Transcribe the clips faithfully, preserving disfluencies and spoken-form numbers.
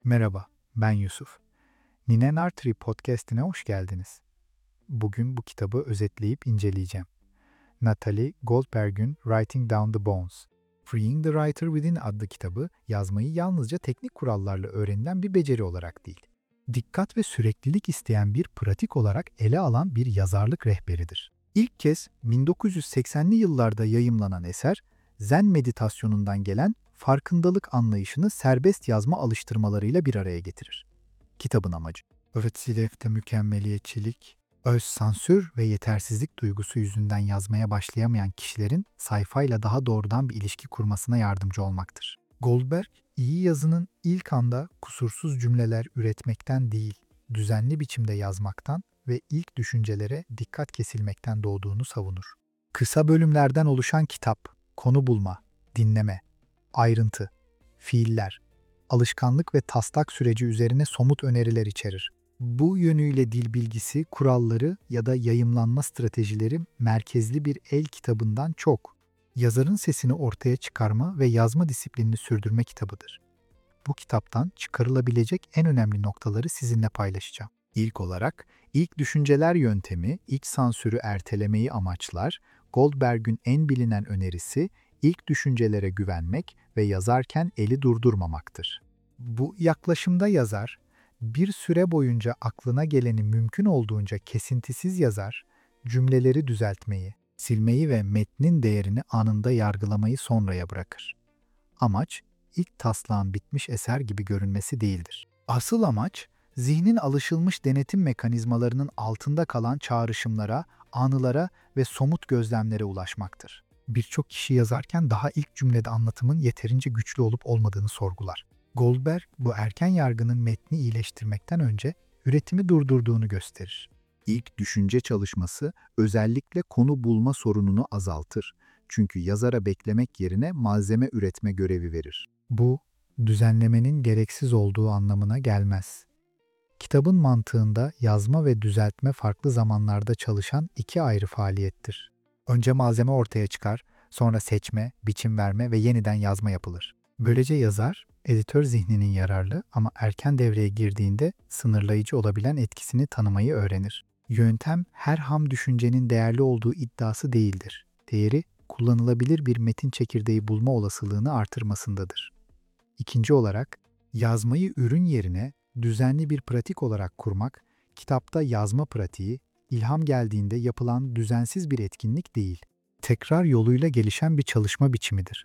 Merhaba, ben Yusuf. Ninen Artery Podcast'ine hoş geldiniz. Bugün bu kitabı özetleyip inceleyeceğim. Natalie Goldberg'ün Writing Down the Bones, Freeing the Writer Within adlı kitabı yazmayı yalnızca teknik kurallarla öğrenilen bir beceri olarak değil, dikkat ve süreklilik isteyen bir pratik olarak ele alan bir yazarlık rehberidir. İlk kez bin dokuz yüz seksenli yıllarda yayımlanan eser, Zen meditasyonundan gelen farkındalık anlayışını serbest yazma alıştırmalarıyla bir araya getirir. Kitabın amacı, öğretilefte mükemmeliyetçilik, öz sansür ve yetersizlik duygusu yüzünden yazmaya başlayamayan kişilerin sayfayla daha doğrudan bir ilişki kurmasına yardımcı olmaktır. Goldberg, iyi yazının ilk anda kusursuz cümleler üretmekten değil, düzenli biçimde yazmaktan ve ilk düşüncelere dikkat kesilmekten doğduğunu savunur. Kısa bölümlerden oluşan kitap, konu bulma, dinleme, ayrıntı, fiiller, alışkanlık ve taslak süreci üzerine somut öneriler içerir. Bu yönüyle dil bilgisi, kuralları ya da yayımlanma stratejileri merkezli bir el kitabından çok, yazarın sesini ortaya çıkarma ve yazma disiplinini sürdürme kitabıdır. Bu kitaptan çıkarılabilecek en önemli noktaları sizinle paylaşacağım. İlk olarak, ilk düşünceler yöntemi, iç sansürü ertelemeyi amaçlar, Goldberg'ün en bilinen önerisi, ilk düşüncelere güvenmek ve yazarken eli durdurmamaktır. Bu yaklaşımda yazar, bir süre boyunca aklına geleni mümkün olduğunca kesintisiz yazar, cümleleri düzeltmeyi, silmeyi ve metnin değerini anında yargılamayı sonraya bırakır. Amaç, ilk taslağın bitmiş eser gibi görünmesi değildir. Asıl amaç, zihnin alışılmış denetim mekanizmalarının altında kalan çağrışımlara, anılara ve somut gözlemlere ulaşmaktır. Birçok kişi yazarken daha ilk cümlede anlatımın yeterince güçlü olup olmadığını sorgular. Goldberg, bu erken yargının metni iyileştirmekten önce üretimi durdurduğunu gösterir. İlk düşünce çalışması özellikle konu bulma sorununu azaltır. Çünkü yazara beklemek yerine malzeme üretme görevi verir. Bu, düzenlemenin gereksiz olduğu anlamına gelmez. Kitabın mantığında yazma ve düzeltme farklı zamanlarda çalışan iki ayrı faaliyettir. Önce malzeme ortaya çıkar, sonra seçme, biçim verme ve yeniden yazma yapılır. Böylece yazar, editör zihninin yararlı ama erken devreye girdiğinde sınırlayıcı olabilen etkisini tanımayı öğrenir. Yöntem, her ham düşüncenin değerli olduğu iddiası değildir. Değeri, kullanılabilir bir metin çekirdeği bulma olasılığını artırmasındadır. İkinci olarak, yazmayı ürün yerine düzenli bir pratik olarak kurmak, kitapta yazma pratiği, ilham geldiğinde yapılan düzensiz bir etkinlik değil, tekrar yoluyla gelişen bir çalışma biçimidir.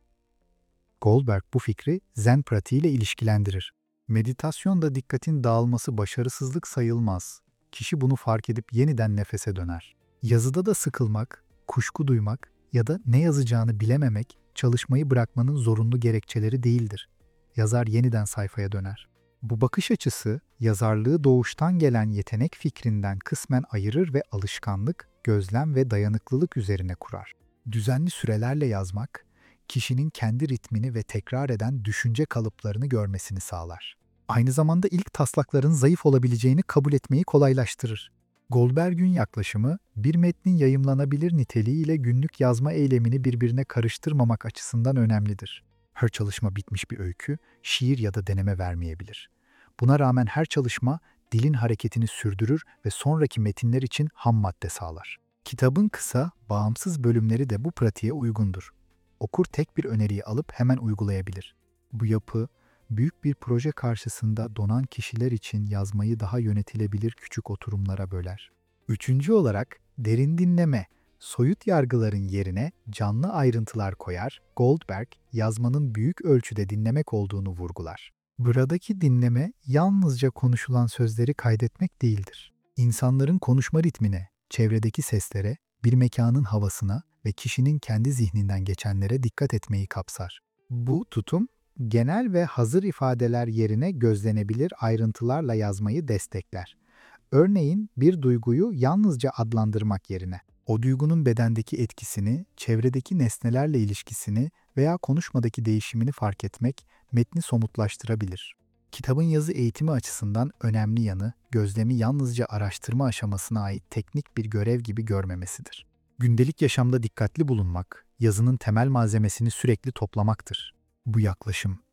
Goldberg bu fikri Zen pratiğiyle ilişkilendirir. Meditasyonda dikkatin dağılması başarısızlık sayılmaz. Kişi bunu fark edip yeniden nefese döner. Yazıda da sıkılmak, kuşku duymak ya da ne yazacağını bilememek, çalışmayı bırakmanın zorunlu gerekçeleri değildir. Yazar yeniden sayfaya döner. Bu bakış açısı, yazarlığı doğuştan gelen yetenek fikrinden kısmen ayırır ve alışkanlık, gözlem ve dayanıklılık üzerine kurar. Düzenli sürelerle yazmak, kişinin kendi ritmini ve tekrar eden düşünce kalıplarını görmesini sağlar. Aynı zamanda ilk taslakların zayıf olabileceğini kabul etmeyi kolaylaştırır. Goldberg'ün yaklaşımı, bir metnin yayımlanabilir niteliği ile günlük yazma eylemini birbirine karıştırmamak açısından önemlidir. Her çalışma bitmiş bir öykü, şiir ya da deneme vermeyebilir. Buna rağmen her çalışma, dilin hareketini sürdürür ve sonraki metinler için ham madde sağlar. Kitabın kısa, bağımsız bölümleri de bu pratiğe uygundur. Okur tek bir öneriyi alıp hemen uygulayabilir. Bu yapı, büyük bir proje karşısında donan kişiler için yazmayı daha yönetilebilir küçük oturumlara böler. Üçüncü olarak, derin dinleme, soyut yargıların yerine canlı ayrıntılar koyar, Goldberg, yazmanın büyük ölçüde dinlemek olduğunu vurgular. Buradaki dinleme, yalnızca konuşulan sözleri kaydetmek değildir. İnsanların konuşma ritmine, çevredeki seslere, bir mekanın havasına ve kişinin kendi zihninden geçenlere dikkat etmeyi kapsar. Bu tutum, genel ve hazır ifadeler yerine gözlenebilir ayrıntılarla yazmayı destekler. Örneğin bir duyguyu yalnızca adlandırmak yerine, o duygunun bedendeki etkisini, çevredeki nesnelerle ilişkisini veya konuşmadaki değişimini fark etmek metni somutlaştırabilir. Kitabın yazı eğitimi açısından önemli yanı, gözlemi yalnızca araştırma aşamasına ait teknik bir görev gibi görmemesidir. Gündelik yaşamda dikkatli bulunmak, yazının temel malzemesini sürekli toplamaktır. Bu yaklaşım,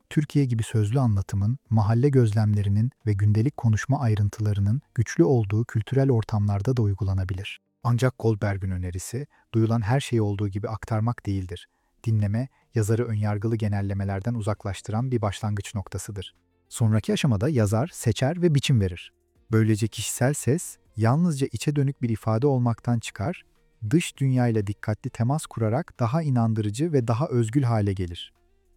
Türkiye gibi sözlü anlatımın, mahalle gözlemlerinin ve gündelik konuşma ayrıntılarının güçlü olduğu kültürel ortamlarda da uygulanabilir. Ancak Goldberg'in önerisi, duyulan her şeyi olduğu gibi aktarmak değildir. Dinleme, yazarı önyargılı genellemelerden uzaklaştıran bir başlangıç noktasıdır. Sonraki aşamada yazar, seçer ve biçim verir. Böylece kişisel ses, yalnızca içe dönük bir ifade olmaktan çıkar, dış dünyayla dikkatli temas kurarak daha inandırıcı ve daha özgül hale gelir.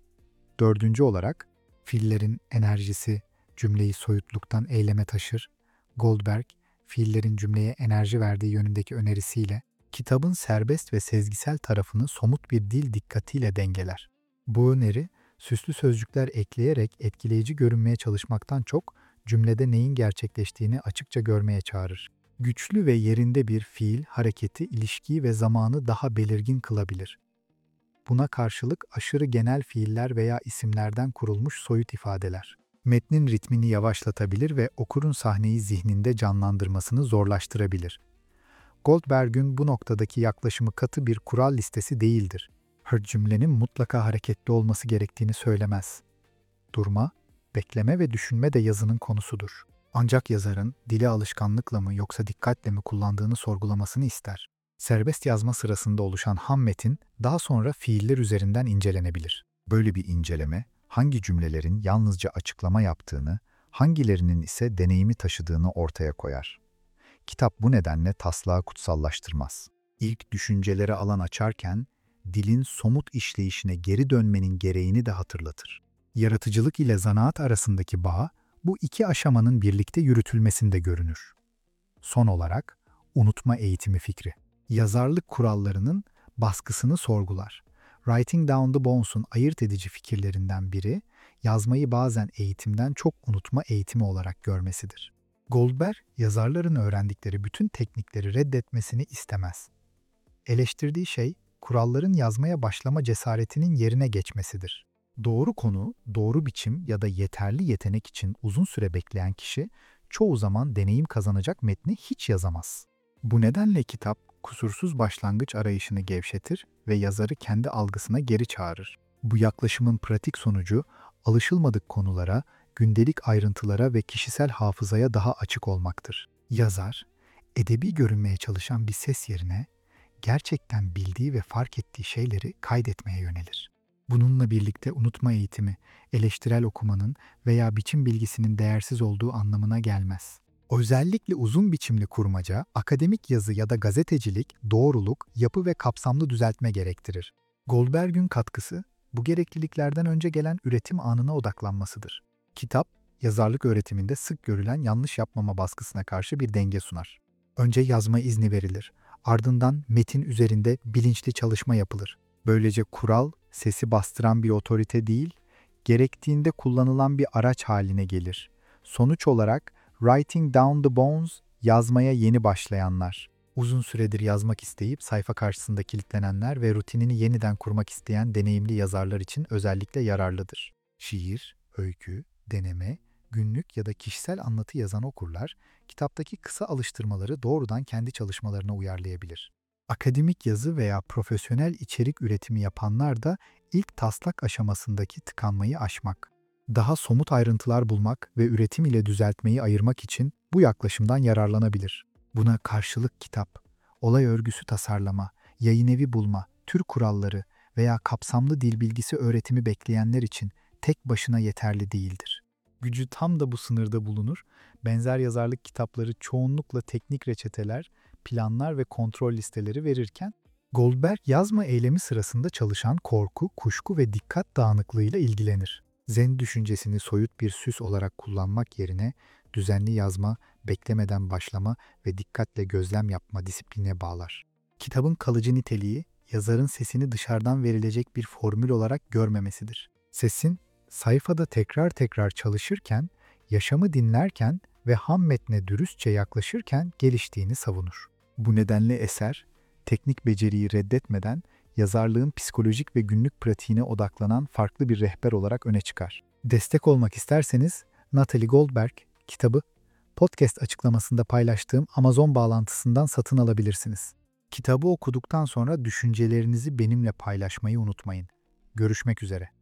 Dördüncü olarak, fiillerin enerjisi cümleyi soyutluktan eyleme taşır. Goldberg, fiillerin cümleye enerji verdiği yönündeki önerisiyle, kitabın serbest ve sezgisel tarafını somut bir dil dikkatiyle dengeler. Bu öneri, süslü sözcükler ekleyerek etkileyici görünmeye çalışmaktan çok, cümlede neyin gerçekleştiğini açıkça görmeye çağırır. Güçlü ve yerinde bir fiil, hareketi, ilişkiyi ve zamanı daha belirgin kılabilir. Buna karşılık aşırı genel fiiller veya isimlerden kurulmuş soyut ifadeler, metnin ritmini yavaşlatabilir ve okurun sahneyi zihninde canlandırmasını zorlaştırabilir. Goldberg'ün bu noktadaki yaklaşımı katı bir kural listesi değildir. Her cümlenin mutlaka hareketli olması gerektiğini söylemez. Durma, bekleme ve düşünme de yazının konusudur. Ancak yazarın dili alışkanlıkla mı yoksa dikkatle mi kullandığını sorgulamasını ister. Serbest yazma sırasında oluşan ham metin daha sonra fiiller üzerinden incelenebilir. Böyle bir inceleme, hangi cümlelerin yalnızca açıklama yaptığını, hangilerinin ise deneyimi taşıdığını ortaya koyar. Kitap bu nedenle taslağı kutsallaştırmaz. İlk düşüncelere alan açarken, dilin somut işleyişine geri dönmenin gereğini de hatırlatır. Yaratıcılık ile zanaat arasındaki bağ, bu iki aşamanın birlikte yürütülmesinde görünür. Son olarak, unutma eğitimi fikri. Yazarlık kurallarının baskısını sorgular. Writing Down the Bones'un ayırt edici fikirlerinden biri, yazmayı bazen eğitimden çok unutma eğitimi olarak görmesidir. Goldberg, yazarların öğrendikleri bütün teknikleri reddetmesini istemez. Eleştirdiği şey, kuralların yazmaya başlama cesaretinin yerine geçmesidir. Doğru konu, doğru biçim ya da yeterli yetenek için uzun süre bekleyen kişi, çoğu zaman deneyim kazanacak metni hiç yazamaz. Bu nedenle kitap, kusursuz başlangıç arayışını gevşetir ve yazarı kendi algısına geri çağırır. Bu yaklaşımın pratik sonucu, alışılmadık konulara, gündelik ayrıntılara ve kişisel hafızaya daha açık olmaktır. Yazar, edebi görünmeye çalışan bir ses yerine, gerçekten bildiği ve fark ettiği şeyleri kaydetmeye yönelir. Bununla birlikte unutma eğitimi, eleştirel okumanın veya biçim bilgisinin değersiz olduğu anlamına gelmez. Özellikle uzun biçimli kurmaca, akademik yazı ya da gazetecilik, doğruluk, yapı ve kapsamlı düzeltme gerektirir. Goldberg'ün katkısı, bu gerekliliklerden önce gelen üretim anına odaklanmasıdır. Kitap, yazarlık öğretiminde sık görülen yanlış yapmama baskısına karşı bir denge sunar. Önce yazma izni verilir, ardından metin üzerinde bilinçli çalışma yapılır. Böylece kural, sesi bastıran bir otorite değil, gerektiğinde kullanılan bir araç haline gelir. Sonuç olarak, Writing Down the Bones, yazmaya yeni başlayanlar, uzun süredir yazmak isteyip sayfa karşısında kilitlenenler ve rutinini yeniden kurmak isteyen deneyimli yazarlar için özellikle yararlıdır. Şiir, öykü, deneme, günlük ya da kişisel anlatı yazan okurlar, kitaptaki kısa alıştırmaları doğrudan kendi çalışmalarına uyarlayabilir. Akademik yazı veya profesyonel içerik üretimi yapanlar da ilk taslak aşamasındaki tıkanmayı aşmak, daha somut ayrıntılar bulmak ve üretim ile düzeltmeyi ayırmak için bu yaklaşımdan yararlanabilir. Buna karşılık kitap, olay örgüsü tasarlama, yayınevi bulma, tür kuralları veya kapsamlı dil bilgisi öğretimi bekleyenler için tek başına yeterli değildir. Gücü tam da bu sınırda bulunur. Benzer yazarlık kitapları çoğunlukla teknik reçeteler, planlar ve kontrol listeleri verirken, Goldberg yazma eylemi sırasında çalışan korku, kuşku ve dikkat dağınıklığıyla ilgilenir. Zen düşüncesini soyut bir süs olarak kullanmak yerine düzenli yazma, beklemeden başlama ve dikkatle gözlem yapma disipline bağlar. Kitabın kalıcı niteliği, yazarın sesini dışarıdan verilecek bir formül olarak görmemesidir. Sesin, sayfada tekrar tekrar çalışırken, yaşamı dinlerken ve ham metne dürüstçe yaklaşırken geliştiğini savunur. Bu nedenle eser, teknik beceriyi reddetmeden, yazarlığın psikolojik ve günlük pratiğine odaklanan farklı bir rehber olarak öne çıkar. Destek olmak isterseniz, Natalie Goldberg kitabı, podcast açıklamasında paylaştığım Amazon bağlantısından satın alabilirsiniz. Kitabı okuduktan sonra düşüncelerinizi benimle paylaşmayı unutmayın. Görüşmek üzere.